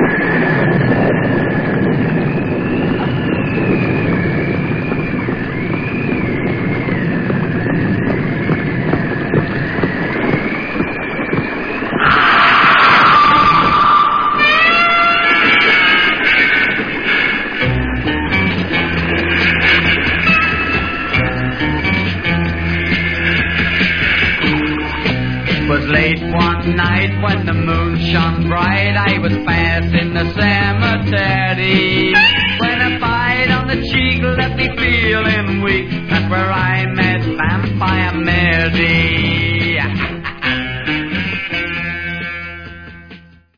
Late one night when the moon shone bright, I was fast in the cemetery.